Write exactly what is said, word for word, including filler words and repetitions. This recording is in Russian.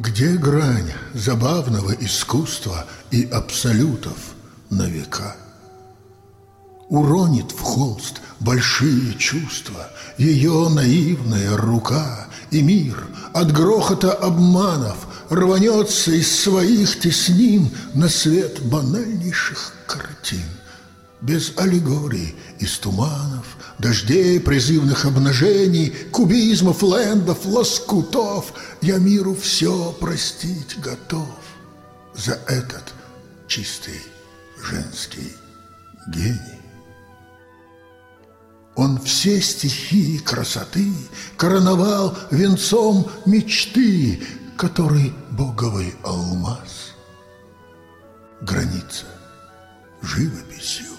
Где грань забавного искусства и абсолютов на века? Уронит в холст большие чувства ее наивная рука, и мир от грохота обманов рванется из своих теснин на свет банальнейших картин. Без аллегорий из туманов, дождей, призывных обнажений, кубизмов, лендов, лоскутов я миру все простить готов за этот чистый женский гений. Он все стихии красоты короновал венцом мечты, который боговый алмаз граница живописью